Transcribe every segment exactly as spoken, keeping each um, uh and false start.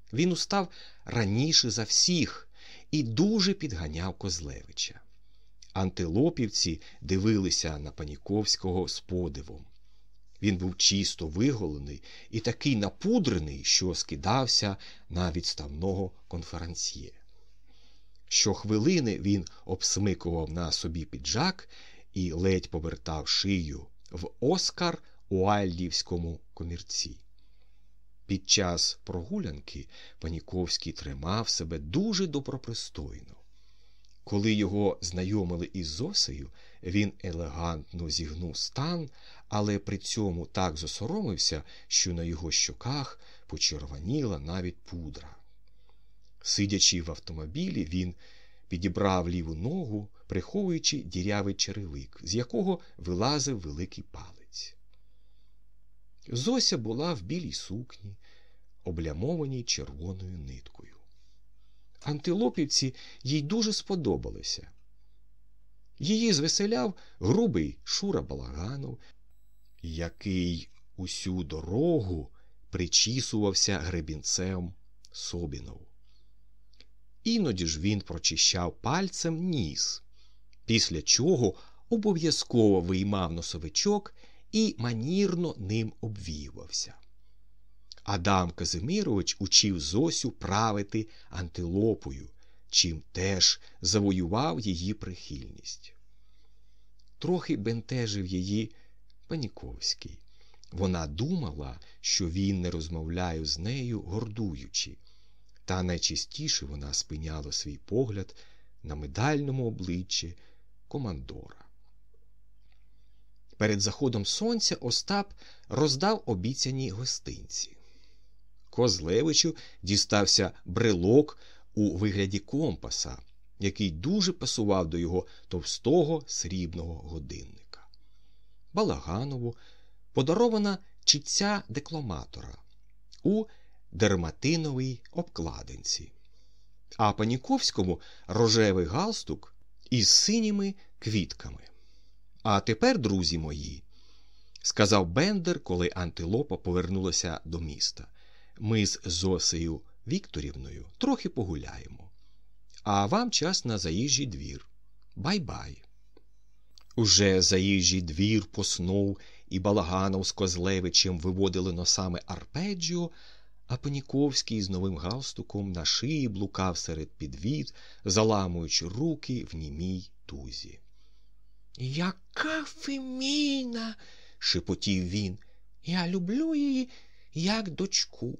Він устав раніше за всіх і дуже підганяв Козлевича. Антилопівці дивилися на Паніковського з подивом. Він був чисто виголений і такий напудрений, що скидався на відставного конферансьє. Щохвилини він обсмикував на собі піджак і ледь повертав шию в Оскар Уайльдівському комірці. Під час прогулянки Паніковський тримав себе дуже добропристойно. Коли його знайомили із Зосею, він елегантно зігнув стан, але при цьому так засоромився, що на його щоках почервоніла навіть пудра. Сидячи в автомобілі, він підібрав ліву ногу, приховуючи дірявий черевик, з якого вилазив великий палець. Зося була в білій сукні, облямованій червоною ниткою. Антилопівці їй дуже сподобалися. Її звеселяв грубий Шура Балаганов, який усю дорогу причісувався гребінцем Собінов. Іноді ж він прочищав пальцем ніс, після чого обов'язково виймав носовичок і манірно ним обвівався. Адам Казимирович учив Зосю правити антилопою, чим теж завоював її прихильність. Трохи бентежив її Паніковський. Вона думала, що він не розмовляє з нею, гордуючи, та найчастіше вона спиняла свій погляд на медальному обличчі командора. Перед заходом сонця Остап роздав обіцяні гостинці. Козлевичу дістався брелок у вигляді компаса, який дуже пасував до його товстого срібного годинника. Балаганову подарована чітця декламатора у дерматиновій обкладинці, а Паніковському рожевий галстук із синіми квітками. «А тепер, друзі мої, – сказав Бендер, коли Антилопа повернулася до міста, – ми з Зосею Вікторівною трохи погуляємо. А вам час на заїжджий двір. Бай-бай». Уже заїжджий двір поснув, і Балаганов з Козлевичем виводили носами арпеджіо, а Паніковський з новим галстуком на шиї блукав серед підвід, заламуючи руки в німій тузі. «Яка Феміна!» – шепотів він. «Я люблю її, як дочку».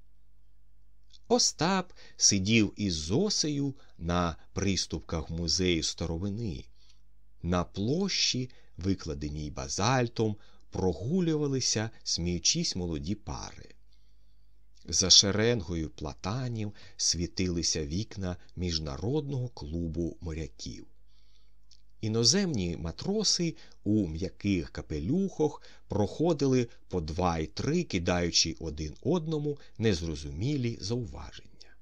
Остап сидів із Зосею на приступках музею старовини. На площі, викладеній базальтом, прогулювалися, сміючись, молоді пари. За шеренгою платанів світилися вікна міжнародного клубу моряків. Іноземні матроси у м'яких капелюхах проходили по два й три, кидаючи один одному незрозумілі зауваження.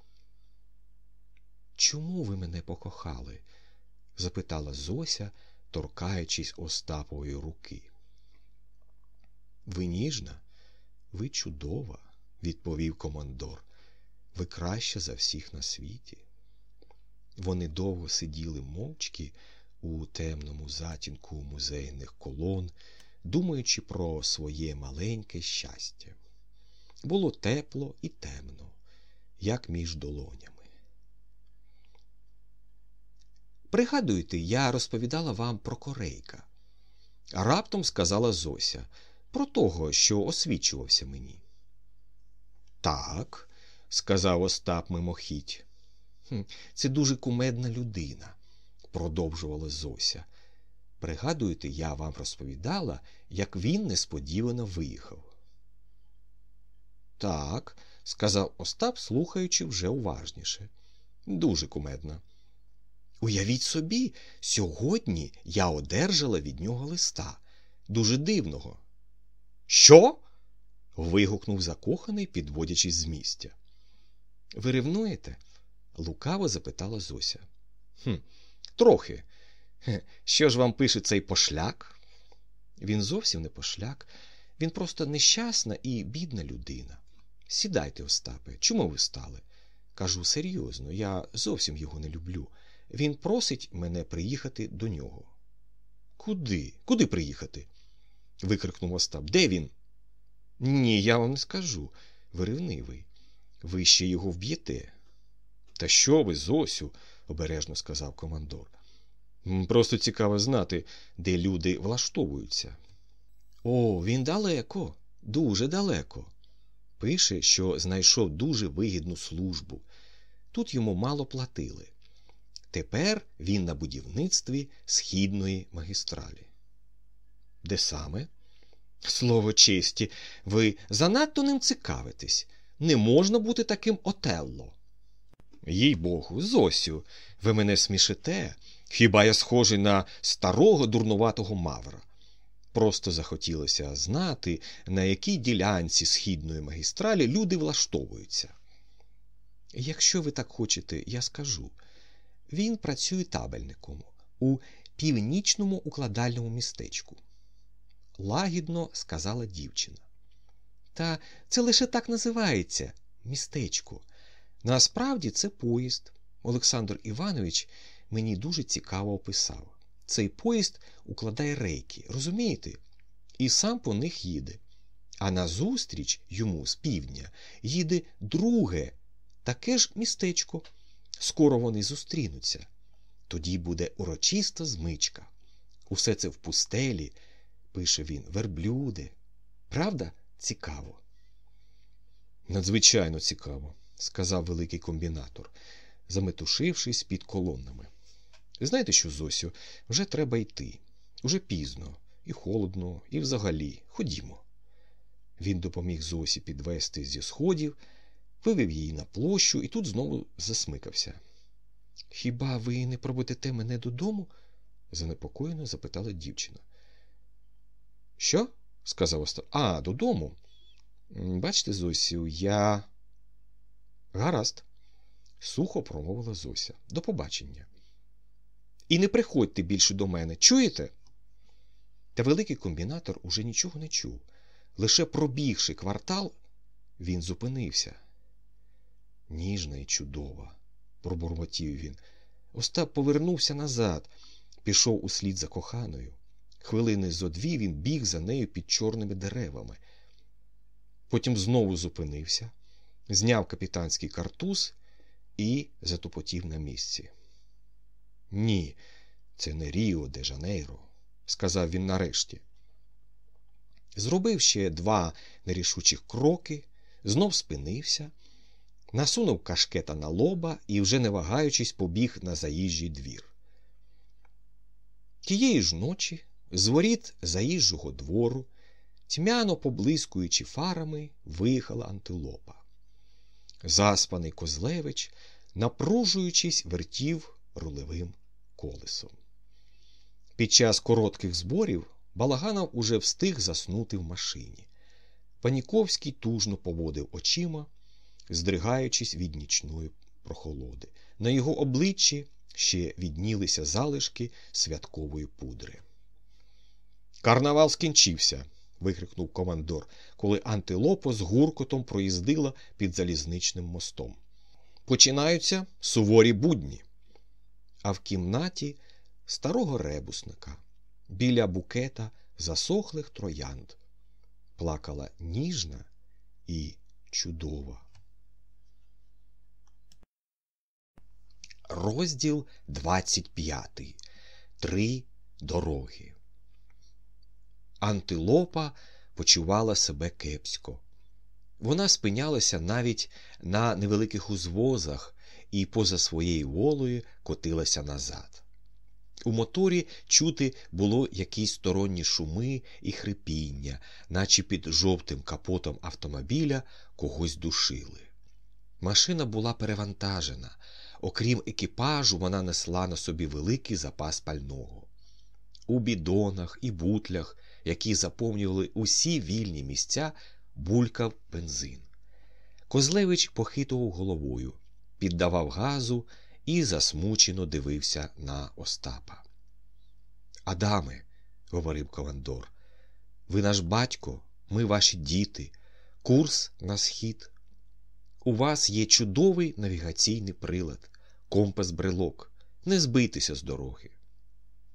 «Чому ви мене покохали?» – запитала Зося, торкаючись Остапової руки. «Ви ніжна, ви чудова», – відповів командор. «Ви краща за всіх на світі». Вони довго сиділи мовчки у темному затінку музейних колон, думаючи про своє маленьке щастя. Було тепло і темно, як між долонями. «Пригадуєте, я розповідала вам про Корейка?» – раптом сказала Зося, про того, що освічувався мені. «Так», – сказав Остап мимохідь. «Це дуже кумедна людина», – продовжувала Зося. «Пригадуєте, я вам розповідала, як він несподівано виїхав?» «Так», – сказав Остап, слухаючи вже уважніше. «Дуже кумедна». «Уявіть собі, сьогодні я одержала від нього листа. Дуже дивного». «Що?» – вигукнув закоханий, підводячись з місця. «Ви ревнуєте?» – лукаво запитала Зося. «Хм, трохи. Що ж вам пише цей пошляк?» «Він зовсім не пошляк. Він просто нещасна і бідна людина. Сідайте, Остапе, чому ви стали? Кажу серйозно, я зовсім його не люблю. Він просить мене приїхати до нього. Куди? Куди приїхати? Викрикнув Остап. Де він? Ні, я вам не скажу. Ви ревнивий. Ви ще його вб'єте. Та що ви, Зосю, обережно сказав командор. Просто цікаво знати, де люди влаштовуються. О, він далеко, дуже далеко. Пише, що знайшов дуже вигідну службу. Тут йому мало платили. Тепер він на будівництві Східної магістралі. Де саме? Слово честі, ви занадто ним цікавитесь. Не можна бути таким Отелло. Їй-богу, Зосю, ви мене смішите. Хіба я схожий на старого дурнуватого мавра? Просто захотілося знати, на якій ділянці Східної магістралі люди влаштовуються. Якщо ви так хочете, я скажу. Він працює табельником у північному укладальному містечку. Лагідно сказала дівчина. Та це лише так називається – містечко. Насправді це поїзд. Олександр Іванович мені дуже цікаво описав. Цей поїзд укладає рейки, розумієте? І сам по них їде. А назустріч йому з півдня їде друге, таке ж містечко. Скоро вони зустрінуться. Тоді буде урочиста змичка. Усе це в пустелі, пише він, верблюди. Правда, цікаво? Надзвичайно цікаво, сказав великий комбінатор, заметушившись під колоннами. Знаєте що, Зосю, вже треба йти. Уже пізно, і холодно, і взагалі. Ходімо. Він допоміг Зосі підвести зі сходів, вивів її на площу і тут знову засмикався. «Хіба ви не проведете мене додому?» – занепокоєно запитала дівчина. «Що?» – сказав Остап. «А, додому. Бачите, Зосю, я...» «Гаразд», – сухо промовила Зося. «До побачення. І не приходьте більше до мене, чуєте?» Та великий комбінатор уже нічого не чув. Лише пробігши квартал, він зупинився. «Ніжна і чудова», – пробурмотів він. Остап повернувся назад, пішов услід за коханою. Хвилини зо дві він біг за нею під чорними деревами. Потім знову зупинився, зняв капітанський картуз і затупотів на місці. «Ні, це не Ріо-де-Жанейро», – сказав він нарешті. Зробив ще два нерішучих кроки, знов спинився, насунув кашкета на лоба і, вже не вагаючись, побіг на заїжджий двір. Тієї ж ночі з воріт заїжджого двору, тьмяно поблискуючи фарами, виїхала антилопа. Заспаний Козлевич, напружуючись, вертів рулевим колесом. Під час коротких зборів Балаганов уже встиг заснути в машині. Паніковський тужно поводив очима, здригаючись від нічної прохолоди. На його обличчі ще віднілися залишки святкової пудри. «Карнавал скінчився!» – викрикнув командор, коли антилопа з гуркотом проїздила під залізничним мостом. «Починаються суворі будні!» А в кімнаті старого ребусника, біля букета засохлих троянд, плакала ніжна і чудова. Розділ двадцять п'ятий. Три дороги. Антилопа почувала себе кепсько. Вона спинялася навіть на невеликих узвозах і поза своєю волею котилася назад. У моторі чути було якісь сторонні шуми і хрипіння, наче під жовтим капотом автомобіля когось душили. Машина була перевантажена. Окрім екіпажу, вона несла на собі великий запас пального. У бідонах і бутлях, які заповнювали усі вільні місця, булькав бензин. Козлевич похитував головою, піддавав газу і засмучено дивився на Остапа. «Адаме», – говорив командор, – «ви наш батько, ми ваші діти, курс на схід У вас є чудовий навігаційний прилад, компас-брелок. Не збийтеся з дороги.